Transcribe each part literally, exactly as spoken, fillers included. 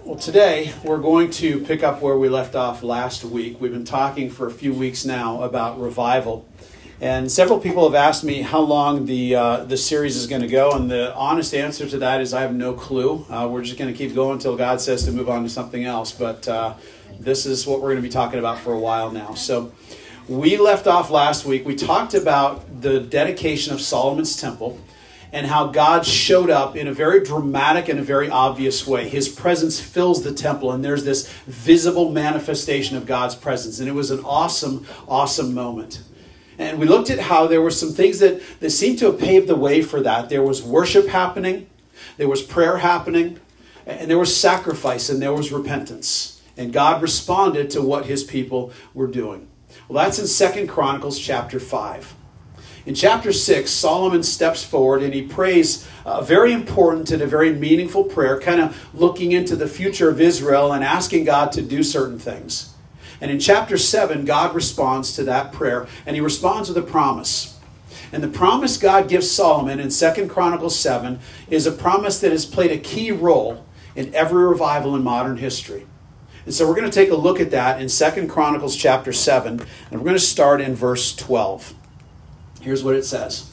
Well, today we're going to pick up where we left off last week. We've been talking for a few weeks now about revival. And several people have asked me how long the uh, the series is going to go. And the honest answer to that is I have no clue. Uh, we're just going to keep going until God says to move on to something else. But uh, this is what we're going to be talking about for a while now. So we left off last week. We talked about the dedication of Solomon's temple and how God showed up in a very dramatic and a very obvious way. His presence fills the temple, and there's this visible manifestation of God's presence. And it was an awesome, awesome moment. And we looked at how there were some things that, that seemed to have paved the way for that. There was worship happening, there was prayer happening, and there was sacrifice, and there was repentance. And God responded to what his people were doing. Well, that's in Second Chronicles chapter five. In chapter six, Solomon steps forward and he prays a very important and a very meaningful prayer, kind of looking into the future of Israel and asking God to do certain things. And in chapter seven, God responds to that prayer, and he responds with a promise. And the promise God gives Solomon in Second Chronicles seven is a promise that has played a key role in every revival in modern history. And so we're going to take a look at that in Second Chronicles chapter seven, and we're going to start in verse twelve. Here's what it says.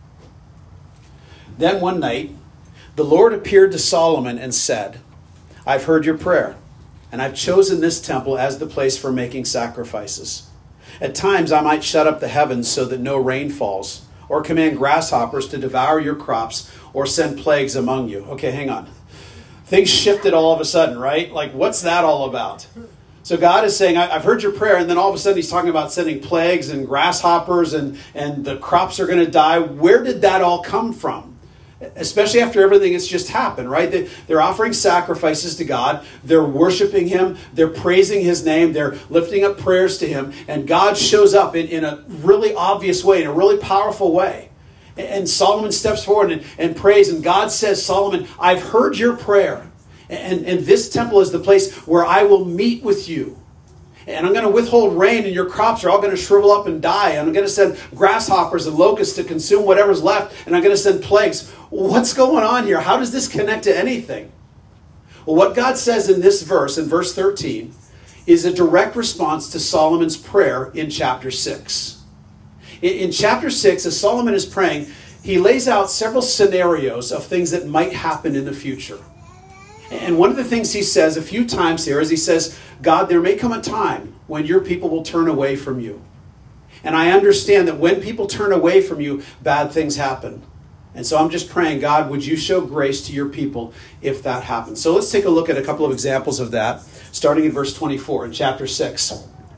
Then one night, the Lord appeared to Solomon and said, I've heard your prayer, and I've chosen this temple as the place for making sacrifices. At times I might shut up the heavens so that no rain falls, or command grasshoppers to devour your crops, or send plagues among you. Okay, hang on. Things shifted all of a sudden, right? Like, what's that all about? So God is saying, I've heard your prayer, and then all of a sudden he's talking about sending plagues and grasshoppers and, and the crops are going to die. Where did that all come from? Especially after everything that's just happened, right? They, they're offering sacrifices to God. They're worshiping him. They're praising his name. They're lifting up prayers to him. And God shows up in, in a really obvious way, in a really powerful way. And Solomon steps forward and, and prays, and God says, Solomon, I've heard your prayer. And, and this temple is the place where I will meet with you. And I'm going to withhold rain, and your crops are all going to shrivel up and die. And I'm going to send grasshoppers and locusts to consume whatever's left. And I'm going to send plagues. What's going on here? How does this connect to anything? Well, what God says in this verse, in verse thirteen, is a direct response to Solomon's prayer in chapter six. In, in chapter six, as Solomon is praying, he lays out several scenarios of things that might happen in the future. And one of the things he says a few times here is he says, God, there may come a time when your people will turn away from you. And I understand that when people turn away from you, bad things happen. And so I'm just praying, God, would you show grace to your people if that happens? So let's take a look at a couple of examples of that, starting in verse twenty-four in chapter six.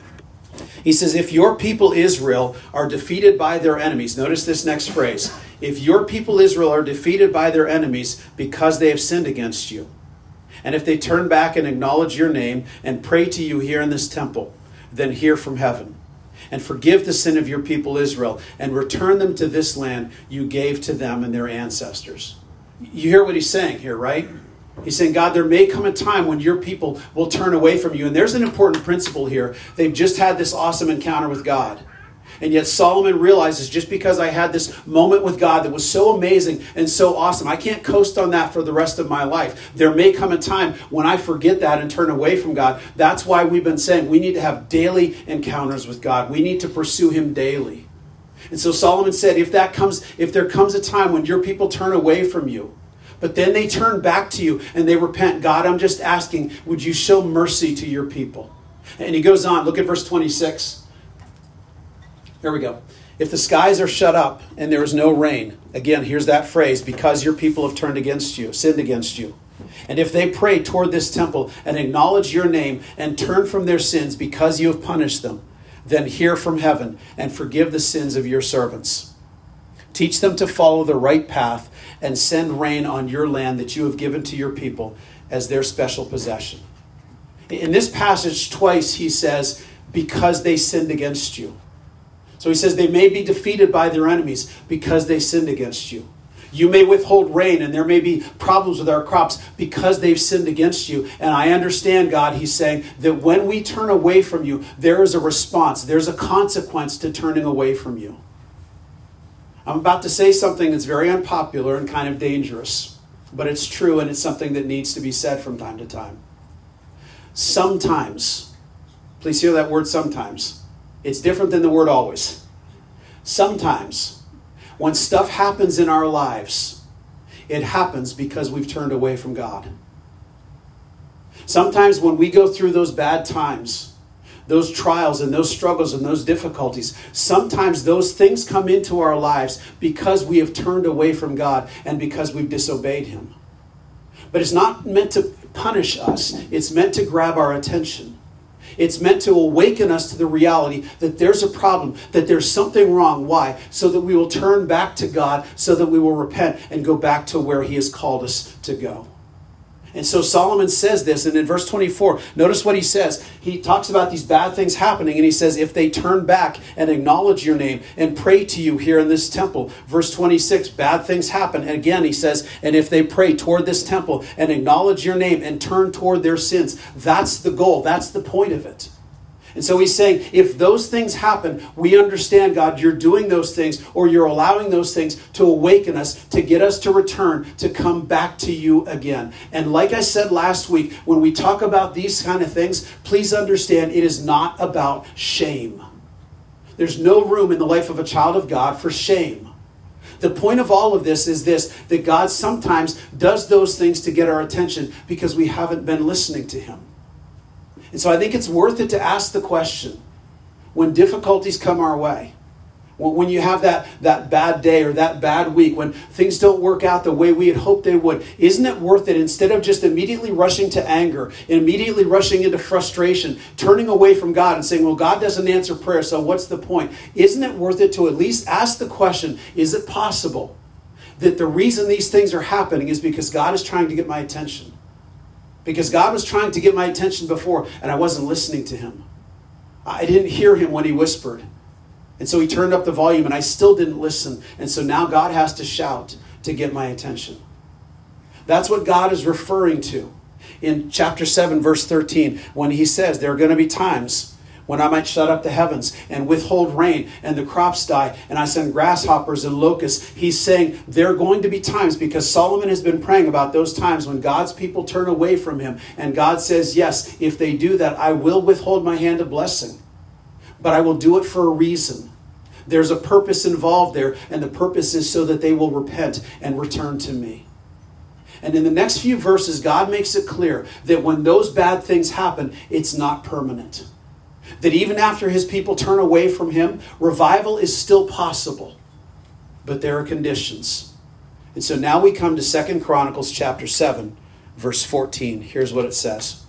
He says, if your people Israel are defeated by their enemies, notice this next phrase, if your people Israel are defeated by their enemies because they have sinned against you, and if they turn back and acknowledge your name and pray to you here in this temple, then hear from heaven and forgive the sin of your people Israel and return them to this land you gave to them and their ancestors. You hear what he's saying here, right? He's saying, God, there may come a time when your people will turn away from you. And there's an important principle here. They've just had this awesome encounter with God. And yet Solomon realizes, just because I had this moment with God that was so amazing and so awesome, I can't coast on that for the rest of my life. There may come a time when I forget that and turn away from God. That's why we've been saying we need to have daily encounters with God. We need to pursue him daily. And so Solomon said, if that comes, if there comes a time when your people turn away from you, but then they turn back to you and they repent, God, I'm just asking, would you show mercy to your people? And he goes on, look at verse twenty-six. Here we go. If the skies are shut up and there is no rain, again, here's that phrase, because your people have turned against you, sinned against you. And if they pray toward this temple and acknowledge your name and turn from their sins because you have punished them, then hear from heaven and forgive the sins of your servants. Teach them to follow the right path and send rain on your land that you have given to your people as their special possession. In this passage, twice he says, because they sinned against you. So he says they may be defeated by their enemies because they sinned against you. You may withhold rain and there may be problems with our crops because they've sinned against you. And I understand, God, he's saying that when we turn away from you, there is a response. There's a consequence to turning away from you. I'm about to say something that's very unpopular and kind of dangerous, but it's true and it's something that needs to be said from time to time. sometimes, please hear that word sometimes. It's different than the word always. Sometimes, when stuff happens in our lives, it happens because we've turned away from God. Sometimes when we go through those bad times, those trials and those struggles and those difficulties, sometimes those things come into our lives because we have turned away from God and because we've disobeyed Him. But it's not meant to punish us. It's meant to grab our attention. It's meant to awaken us to the reality that there's a problem, that there's something wrong. Why? So that we will turn back to God, so that we will repent and go back to where He has called us to go. And so Solomon says this, and in verse twenty-four, notice what he says. He talks about these bad things happening, and he says, if they turn back and acknowledge your name and pray to you here in this temple. Verse twenty-six, bad things happen. And again, he says, and if they pray toward this temple and acknowledge your name and turn toward their sins, that's the goal. That's the point of it. And so he's saying, if those things happen, we understand, God, you're doing those things, or you're allowing those things to awaken us, to get us to return, to come back to you again. And like I said last week, when we talk about these kind of things, please understand it is not about shame. There's no room in the life of a child of God for shame. The point of all of this is this, that God sometimes does those things to get our attention because we haven't been listening to Him. And so I think it's worth it to ask the question, when difficulties come our way, when you have that, that bad day or that bad week, when things don't work out the way we had hoped they would, isn't it worth it, instead of just immediately rushing to anger, immediately rushing into frustration, turning away from God and saying, well, God doesn't answer prayer, so what's the point? Isn't it worth it to at least ask the question, is it possible that the reason these things are happening is because God is trying to get my attention? Because God was trying to get my attention before, and I wasn't listening to Him. I didn't hear Him when He whispered. And so He turned up the volume, and I still didn't listen. And so now God has to shout to get my attention. That's what God is referring to in chapter seven, verse thirteen, when He says there are going to be times when I might shut up the heavens and withhold rain and the crops die and I send grasshoppers and locusts. He's saying there are going to be times, because Solomon has been praying about those times when God's people turn away from Him. And God says, yes, if they do that, I will withhold my hand of blessing. But I will do it for a reason. There's a purpose involved there, and the purpose is so that they will repent and return to me. And in the next few verses, God makes it clear that when those bad things happen, it's not permanent. That even after His people turn away from Him, revival is still possible. But there are conditions. And so now we come to Second Chronicles chapter seven, verse fourteen. Here's what it says.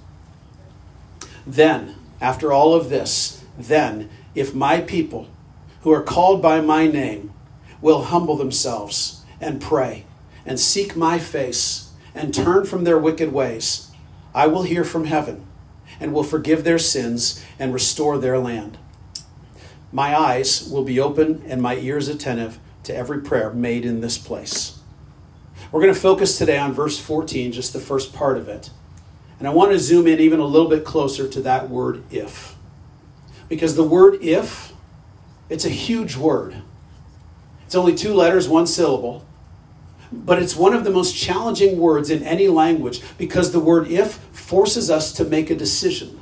Then, after all of this, then, if my people, who are called by my name, will humble themselves and pray and seek my face and turn from their wicked ways, I will hear from heaven and will forgive their sins and restore their land. My eyes will be open and my ears attentive to every prayer made in this place. We're going to focus today on verse fourteen, just the first part of it. And I want to zoom in even a little bit closer to that word if. Because the word if, it's a huge word. It's only two letters, one syllable. But it's one of the most challenging words in any language, because the word if forces us to make a decision.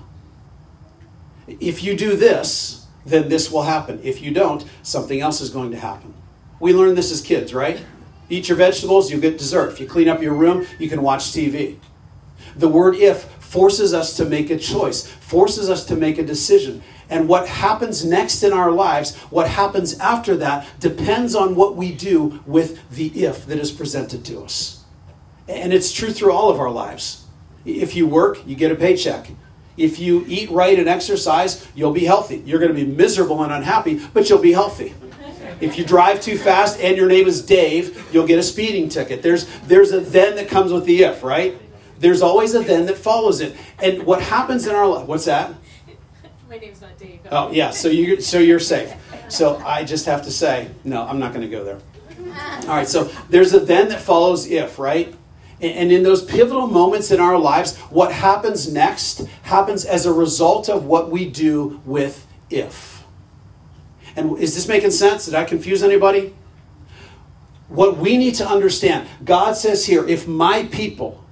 If you do this, then this will happen. If you don't, something else is going to happen. We learned this as kids, right? Eat your vegetables, you get dessert. If you clean up your room, you can watch T V. The word if forces us to make a choice, forces us to make a decision. And what happens next in our lives, what happens after that, depends on what we do with the if that is presented to us. And it's true through all of our lives. If you work, you get a paycheck. If you eat right and exercise, you'll be healthy. You're going to be miserable and unhappy, but you'll be healthy. If you drive too fast and your name is Dave, you'll get a speeding ticket. There's, there's a then that comes with the if, right? There's always a then that follows it. And what happens in our life, what's that? My name's not Dave. Oh, yeah, so, you, so you're safe. So I just have to say, no, I'm not going to go there. All right, so there's a then that follows if, right? And in those pivotal moments in our lives, what happens next happens as a result of what we do with if. And is this making sense? Did I confuse anybody? What we need to understand, God says here, if my people,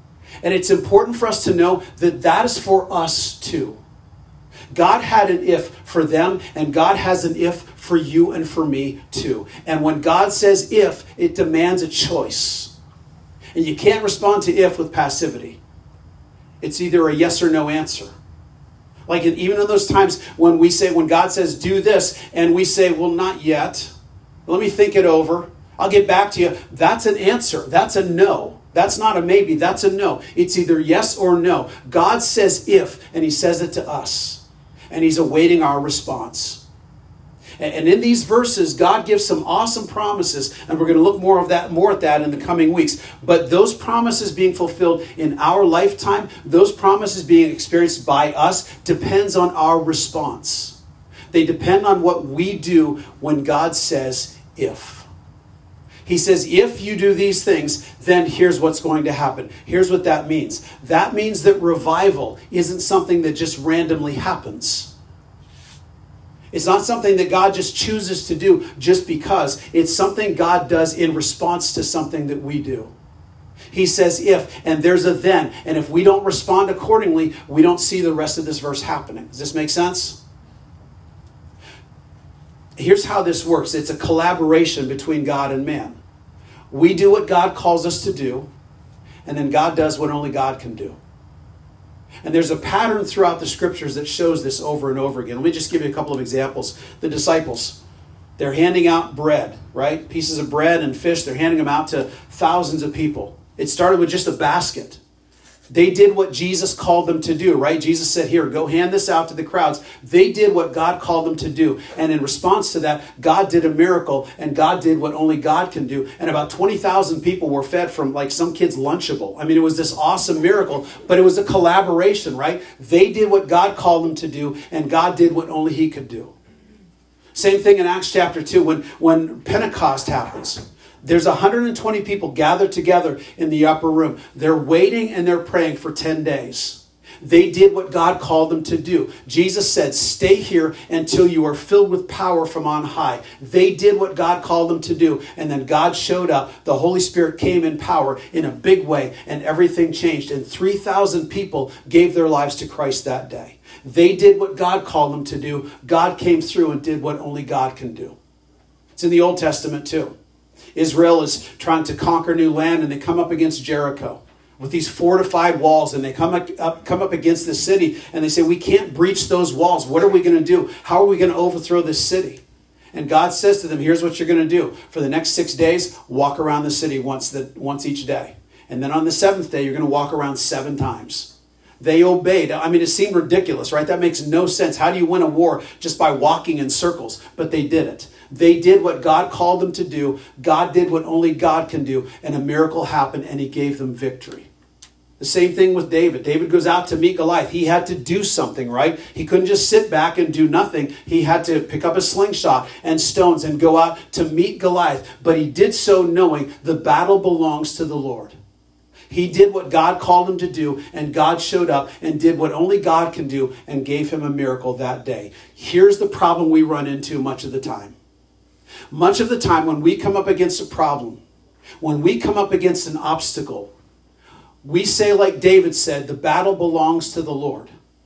And it's important for us to know that that is for us too. God had an if for them, and God has an if for you and for me too. And when God says if, it demands a choice. And you can't respond to if with passivity. It's either a yes or no answer. Like even in those times when we say, when God says do this, and we say, well, not yet. Let me think it over. I'll get back to you. That's an answer. That's a no. That's not a maybe. That's a no. It's either yes or no. God says if, and he says it to us. And he's awaiting our response. And in these verses, God gives some awesome promises, and we're going to look more of that, more at that in the coming weeks. But those promises being fulfilled in our lifetime, those promises being experienced by us, depends on our response. They depend on what we do when God says if. He says, if you do these things, then here's what's going to happen. Here's what that means. That means that revival isn't something that just randomly happens. It's not something that God just chooses to do just because. It's something God does in response to something that we do. He says if, and there's a then. And if we don't respond accordingly, we don't see the rest of this verse happening. Does this make sense? Here's how this works. It's a collaboration between God and man. We do what God calls us to do, and then God does what only God can do. And there's a pattern throughout the scriptures that shows this over and over again. Let me just give you a couple of examples. The disciples, they're handing out bread, right? Pieces of bread and fish. They're handing them out to thousands of people. It started with just a basket. They did what Jesus called them to do, right? Jesus said, here, go hand this out to the crowds. They did what God called them to do. And in response to that, God did a miracle, and God did what only God can do. And about twenty thousand people were fed from like some kid's Lunchable. I mean, it was this awesome miracle, but it was a collaboration, right? They did what God called them to do, and God did what only he could do. Same thing in Acts chapter two, when, when Pentecost happens. There's one hundred twenty people gathered together in the upper room. They're waiting and they're praying for ten days. They did what God called them to do. Jesus said, stay here until you are filled with power from on high. They did what God called them to do. And then God showed up. The Holy Spirit came in power in a big way, and everything changed. And three thousand people gave their lives to Christ that day. They did what God called them to do. God came through and did what only God can do. It's in the Old Testament too. Israel is trying to conquer new land, and they come up against Jericho with these fortified walls, and they come up, come up against this city, and they say, we can't breach those walls. What are we going to do? How are we going to overthrow this city? And God says to them, here's what you're going to do. For the next six days, walk around the city once, the, once each day. And then on the seventh day, you're going to walk around seven times. They obeyed. I mean, it seemed ridiculous, right? That makes no sense. How do you win a war just by walking in circles? But they did it. They did what God called them to do. God did what only God can do. And a miracle happened, and he gave them victory. The same thing with David. David goes out to meet Goliath. He had to do something, right? He couldn't just sit back and do nothing. He had to pick up a slingshot and stones and go out to meet Goliath. But he did so knowing the battle belongs to the Lord. He did what God called him to do, and God showed up and did what only God can do and gave him a miracle that day. Here's the problem we run into much of the time. Much of the time when we come up against a problem, when we come up against an obstacle, we say like David said, the battle belongs to the Lord.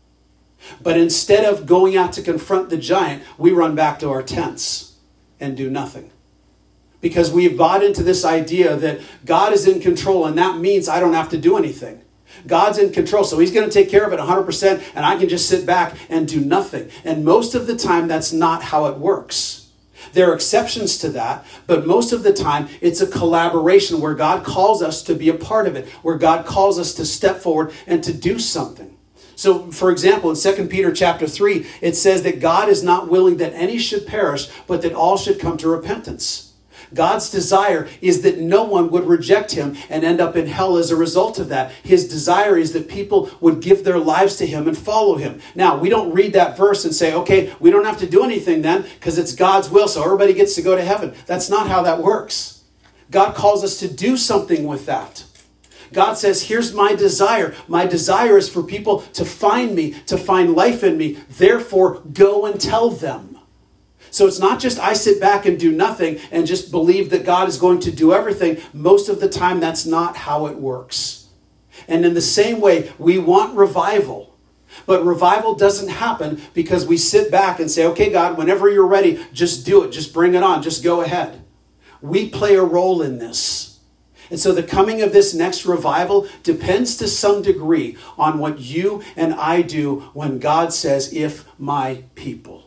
But instead of going out to confront the giant, we run back to our tents and do nothing. Because we've bought into this idea that God is in control, and that means I don't have to do anything. God's in control, so he's going to take care of it one hundred percent, and I can just sit back and do nothing. And most of the time, that's not how it works. There are exceptions to that, but most of the time, it's a collaboration where God calls us to be a part of it, where God calls us to step forward and to do something. So, for example, in Second Peter chapter three, it says that God is not willing that any should perish, but that all should come to repentance. God's desire is that no one would reject him and end up in hell as a result of that. His desire is that people would give their lives to him and follow him. Now, we don't read that verse and say, okay, we don't have to do anything then because it's God's will, so everybody gets to go to heaven. That's not how that works. God calls us to do something with that. God says, here's my desire. My desire is for people to find me, to find life in me. Therefore, go and tell them. So it's not just I sit back and do nothing and just believe that God is going to do everything. Most of the time, that's not how it works. And in the same way, we want revival. But revival doesn't happen because we sit back and say, okay, God, whenever you're ready, just do it. Just bring it on. Just go ahead. We play a role in this. And so the coming of this next revival depends to some degree on what you and I do when God says, if my people.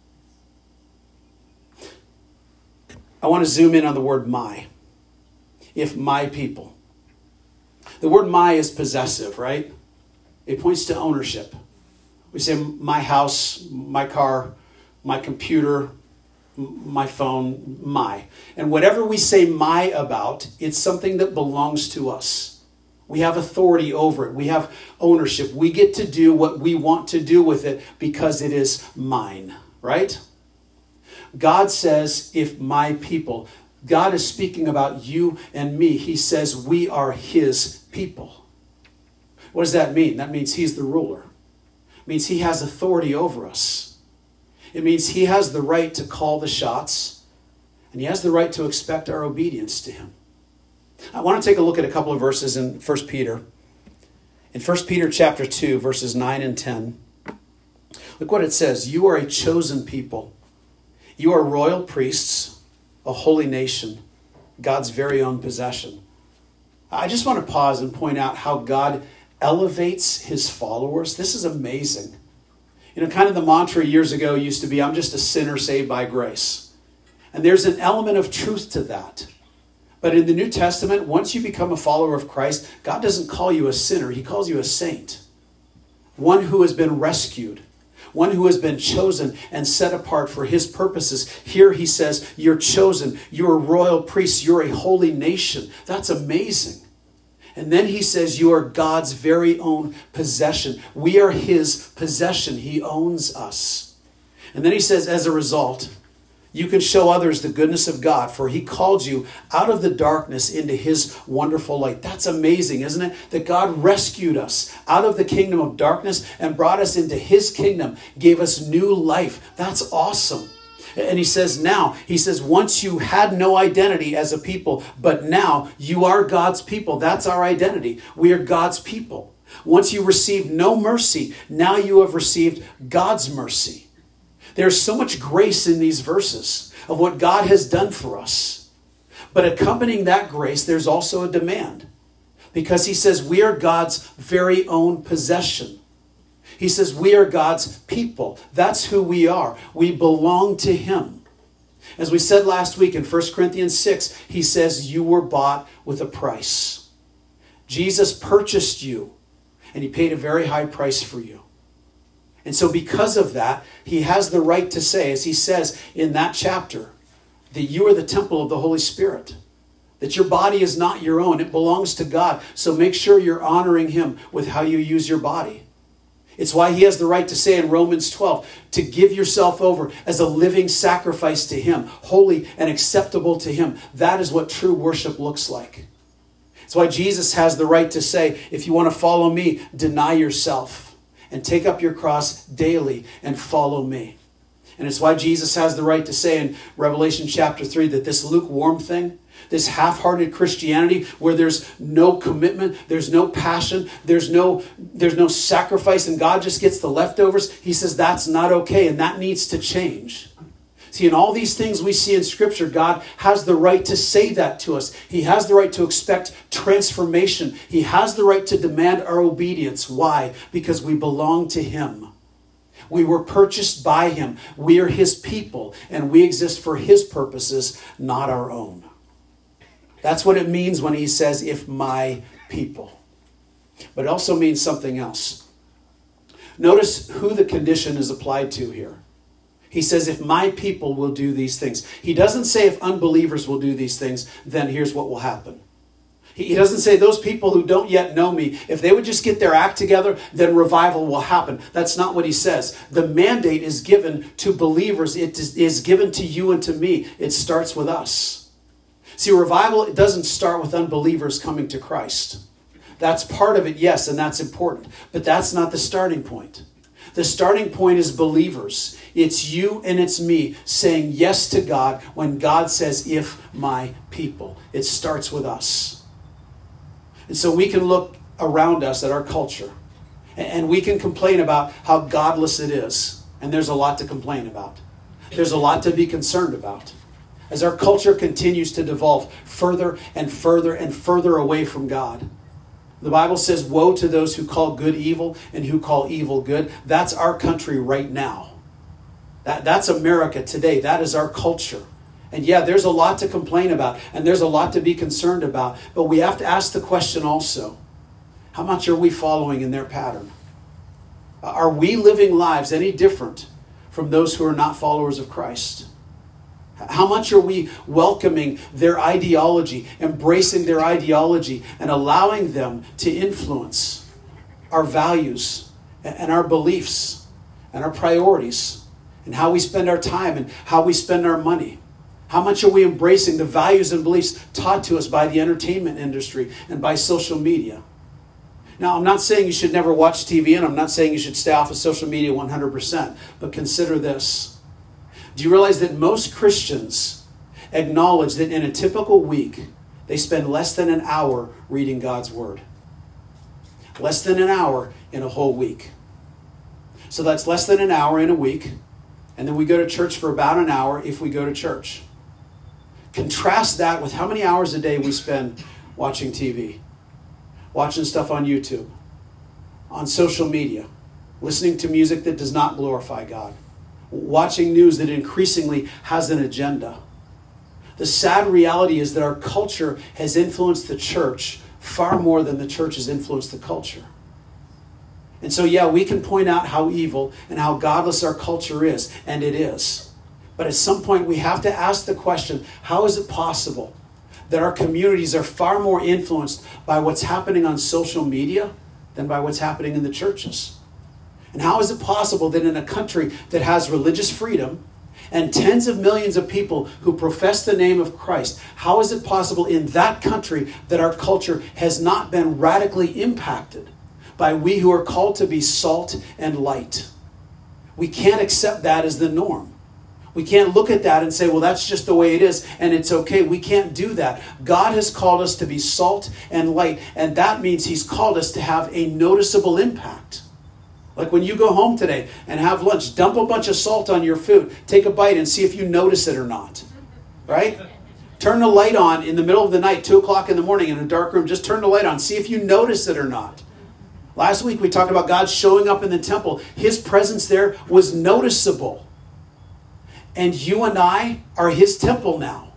I want to zoom in on the word my. If my people. The word my is possessive, right? It points to ownership. We say my house, my car, my computer, my phone, my. And whatever we say my about, it's something that belongs to us. We have authority over it. We have ownership. We get to do what we want to do with it because it is mine, right? God says, if my people. God is speaking about you and me. He says we are his people. What does that mean? That means he's the ruler. It means he has authority over us. It means he has the right to call the shots, and he has the right to expect our obedience to him. I want to take a look at a couple of verses in First Peter. In First Peter chapter two, verses nine and ten. Look what it says. You are a chosen people. You are royal priests, a holy nation, God's very own possession. I just want to pause and point out how God elevates his followers. This is amazing. You know, kind of the mantra years ago used to be, I'm just a sinner saved by grace. And there's an element of truth to that. But in the New Testament, once you become a follower of Christ, God doesn't call you a sinner. He calls you a saint. One who has been rescued. One who has been chosen and set apart for his purposes. Here he says, you're chosen. You're a royal priest. You're a holy nation. That's amazing. And then he says, you are God's very own possession. We are his possession. He owns us. And then he says, as a result, you can show others the goodness of God, for he called you out of the darkness into his wonderful light. That's amazing, isn't it? That God rescued us out of the kingdom of darkness and brought us into his kingdom, gave us new life. That's awesome. And he says now, he says, once you had no identity as a people, but now you are God's people. That's our identity. We are God's people. Once you received no mercy, now you have received God's mercy. There's so much grace in these verses of what God has done for us. But accompanying that grace, there's also a demand. Because he says we are God's very own possession. He says we are God's people. That's who we are. We belong to him. As we said last week in First Corinthians six, he says you were bought with a price. Jesus purchased you, and he paid a very high price for you. And so because of that, he has the right to say, as he says in that chapter, that you are the temple of the Holy Spirit. That your body is not your own. It belongs to God. So make sure you're honoring him with how you use your body. It's why he has the right to say in Romans twelve, to give yourself over as a living sacrifice to him, holy and acceptable to him. That is what true worship looks like. It's why Jesus has the right to say, if you want to follow me, deny yourself and take up your cross daily and follow me. And it's why Jesus has the right to say in Revelation chapter three that this lukewarm thing, this half-hearted Christianity where there's no commitment, there's no passion, there's no, there's no sacrifice, and God just gets the leftovers, he says that's not okay, and that needs to change. See, in all these things we see in Scripture, God has the right to say that to us. He has the right to expect transformation. He has the right to demand our obedience. Why? Because we belong to him. We were purchased by him. We are his people, and we exist for his purposes, not our own. That's what it means when he says, if my people. But it also means something else. Notice who the condition is applied to here. He says, if my people will do these things. He doesn't say if unbelievers will do these things, then here's what will happen. He doesn't say those people who don't yet know me, if they would just get their act together, then revival will happen. That's not what he says. The mandate is given to believers. It is given to you and to me. It starts with us. See, revival, it doesn't start with unbelievers coming to Christ. That's part of it, yes, and that's important. But that's not the starting point. The starting point is believers. It's you and it's me saying yes to God when God says, if my people. It starts with us. And so we can look around us at our culture. And we can complain about how godless it is. And there's a lot to complain about. There's a lot to be concerned about. As our culture continues to devolve further and further and further away from God. The Bible says, woe to those who call good evil and who call evil good. That's our country right now. That, that's America today. That is our culture. And yeah, there's a lot to complain about. And there's a lot to be concerned about. But we have to ask the question also, how much are we following in their pattern? Are we living lives any different from those who are not followers of Christ? How much are we welcoming their ideology, embracing their ideology, and allowing them to influence our values and our beliefs and our priorities and how we spend our time and how we spend our money? How much are we embracing the values and beliefs taught to us by the entertainment industry and by social media? Now, I'm not saying you should never watch T V, and I'm not saying you should stay off of social media one hundred percent, but consider this. Do you realize that most Christians acknowledge that in a typical week, they spend less than an hour reading God's Word? Less than an hour in a whole week. So that's less than an hour in a week, and then we go to church for about an hour if we go to church. Contrast that with how many hours a day we spend watching T V. Watching stuff on YouTube, on social media, listening to music that does not glorify God, watching news that increasingly has an agenda. The sad reality is that our culture has influenced the church far more than the church has influenced the culture. And so, yeah, we can point out how evil and how godless our culture is, and it is. But at some point, we have to ask the question, how is it possible that our communities are far more influenced by what's happening on social media than by what's happening in the churches? And how is it possible that in a country that has religious freedom and tens of millions of people who profess the name of Christ, how is it possible in that country that our culture has not been radically impacted by we who are called to be salt and light? We can't accept that as the norm. We can't look at that and say, well, that's just the way it is, and it's okay. We can't do that. God has called us to be salt and light, and that means He's called us to have a noticeable impact. Like when you go home today and have lunch, dump a bunch of salt on your food, take a bite and see if you notice it or not. Right? Turn the light on in the middle of the night, two o'clock in the morning in a dark room. Just turn the light on, see if you notice it or not. Last week we talked about God showing up in the temple. His presence there was noticeable. And you and I are His temple now.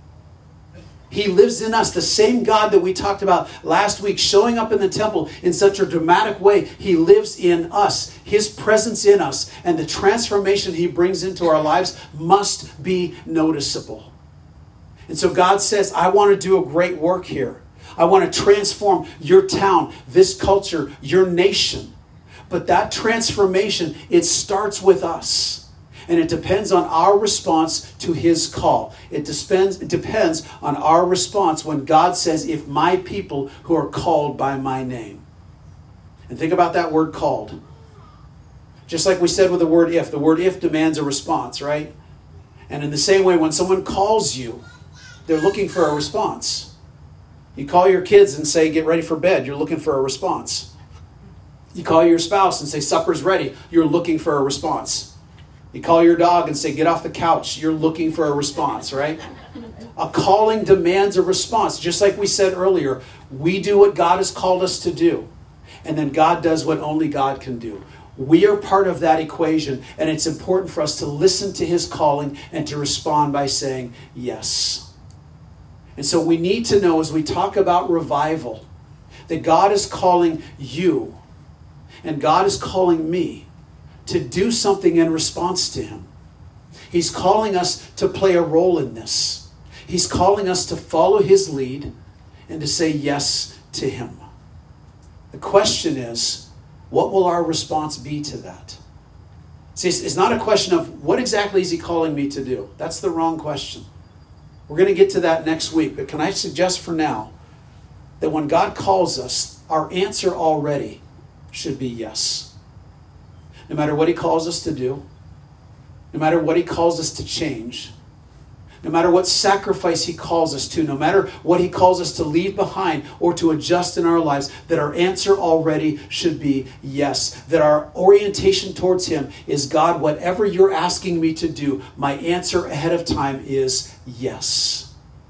He lives in us. The same God that we talked about last week showing up in the temple in such a dramatic way, He lives in us. His presence in us and the transformation He brings into our lives must be noticeable. And so God says, I want to do a great work here. I want to transform your town, this culture, your nation. But that transformation, it starts with us. And it depends on our response to His call. It depends, it depends on our response when God says, if my people who are called by my name. And think about that word called. Just like we said with the word if. The word if demands a response, right? And in the same way, when someone calls you, they're looking for a response. You call your kids and say, get ready for bed. You're looking for a response. You call your spouse and say, supper's ready. You're looking for a response. You call your dog and say, get off the couch. You're looking for a response, right? A calling demands a response. Just like we said earlier, we do what God has called us to do. And then God does what only God can do. We are part of that equation. And it's important for us to listen to His calling and to respond by saying yes. And so we need to know as we talk about revival, that God is calling you and God is calling me to do something in response to Him. He's calling us to play a role in this. He's calling us to follow His lead and to say yes to Him. The question is, what will our response be to that? See, it's not a question of what exactly is He calling me to do. That's the wrong question. We're going to get to that next week. But can I suggest for now that when God calls us, our answer already should be yes. No matter what He calls us to do, no matter what He calls us to change, no matter what sacrifice he calls us to, no matter what he calls us to leave behind or to adjust in our lives, that our answer already should be yes. That our orientation towards him is, God, whatever you're asking me to do, my answer ahead of time is yes.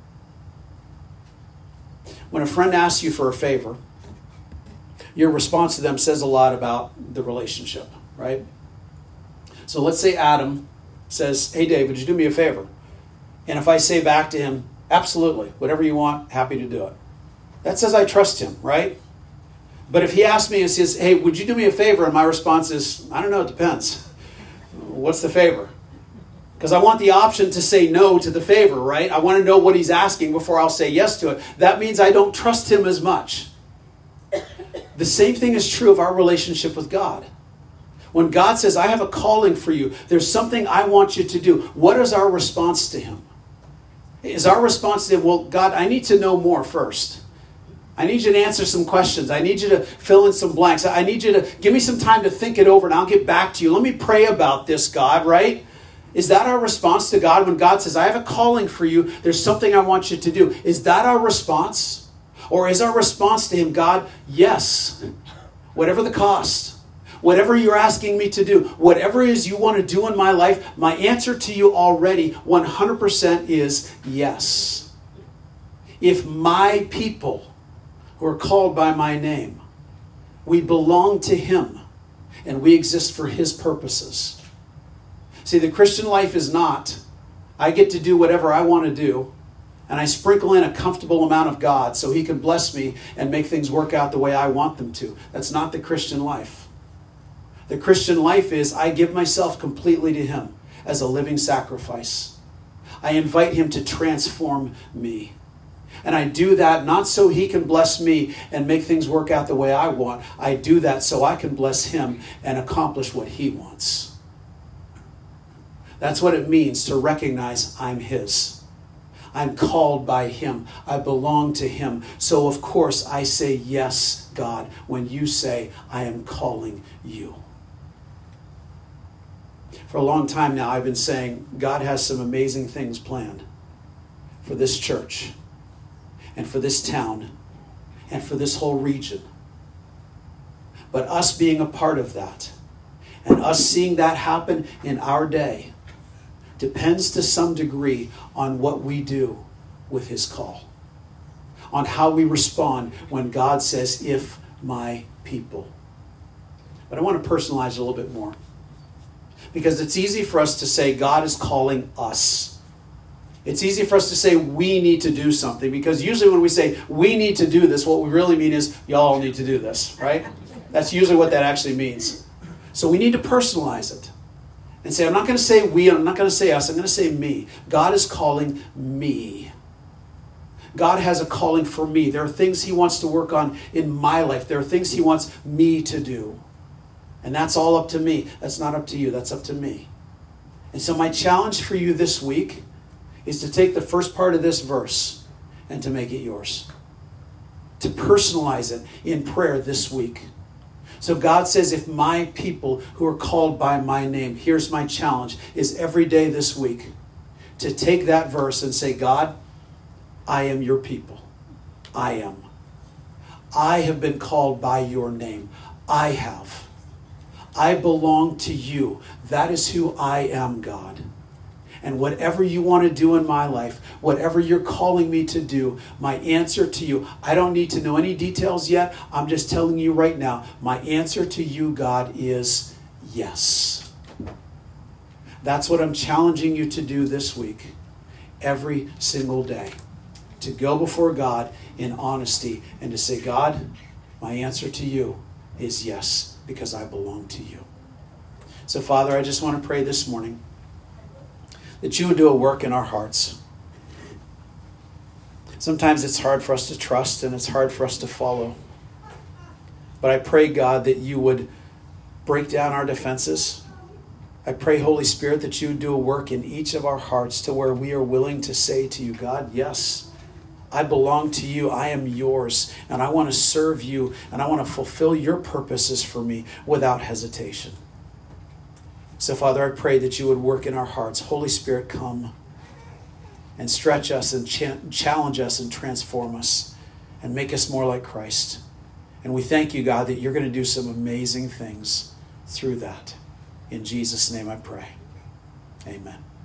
When a friend asks you for a favor, your response to them says a lot about the relationship, right? So let's say Adam says, hey, Dave, would you do me a favor? And if I say back to him, absolutely, whatever you want, happy to do it. That says I trust him, right? But if he asks me and says, hey, would you do me a favor? And my response is, I don't know, it depends. What's the favor? Because I want the option to say no to the favor, right? I want to know what he's asking before I'll say yes to it. That means I don't trust him as much. The same thing is true of our relationship with God. When God says, I have a calling for you, there's something I want you to do, what is our response to him? Is our response to him, well, God, I need to know more first. I need you to answer some questions. I need you to fill in some blanks. I need you to give me some time to think it over and I'll get back to you. Let me pray about this, God, right? Is that our response to God when God says, I have a calling for you, there's something I want you to do? Is that our response? Or is our response to him, God, yes, whatever the cost, whatever you're asking me to do, whatever it is you want to do in my life, my answer to you already one hundred percent is yes. If my people who are called by my name, we belong to him and we exist for his purposes. See, the Christian life is not, I get to do whatever I want to do, and I sprinkle in a comfortable amount of God so he can bless me and make things work out the way I want them to. That's not the Christian life. The Christian life is I give myself completely to him as a living sacrifice. I invite him to transform me. And I do that not so he can bless me and make things work out the way I want. I do that so I can bless him and accomplish what he wants. That's what it means to recognize I'm his. I'm called by him. I belong to him. So of course I say yes, God, when you say I am calling you. For a long time now I've been saying God has some amazing things planned for this church and for this town and for this whole region. But us being a part of that and us seeing that happen in our day depends to some degree on what we do with his call. On how we respond when God says, if my people. But I want to personalize it a little bit more. Because it's easy for us to say God is calling us. It's easy for us to say we need to do something. Because usually when we say we need to do this, what we really mean is y'all need to do this, right? That's usually what that actually means. So we need to personalize it. And say, I'm not going to say we, I'm not going to say us, I'm going to say me. God is calling me. God has a calling for me. There are things he wants to work on in my life. There are things he wants me to do. And that's all up to me. That's not up to you. That's up to me. And so my challenge for you this week is to take the first part of this verse and to make it yours. To personalize it in prayer this week. So God says, if my people who are called by my name, here's my challenge, is every day this week to take that verse and say, God, I am your people. I am. I have been called by your name. I have. I belong to you. That is who I am, God. And whatever you want to do in my life, whatever you're calling me to do, my answer to you, I don't need to know any details yet. I'm just telling you right now, my answer to you, God, is yes. That's what I'm challenging you to do this week, every single day. To go before God in honesty and to say, God, my answer to you is yes, because I belong to you. So, Father, I just want to pray this morning that you would do a work in our hearts. Sometimes it's hard for us to trust and it's hard for us to follow. But I pray, God, that you would break down our defenses. I pray, Holy Spirit, that you would do a work in each of our hearts to where we are willing to say to you, God, yes, I belong to you. I am yours. And I want to serve you. And I want to fulfill your purposes for me without hesitation. So, Father, I pray that you would work in our hearts. Holy Spirit, come. and stretch us and cha- challenge us and transform us and make us more like Christ. And we thank you, God, that you're going to do some amazing things through that. In Jesus' name I pray. Amen.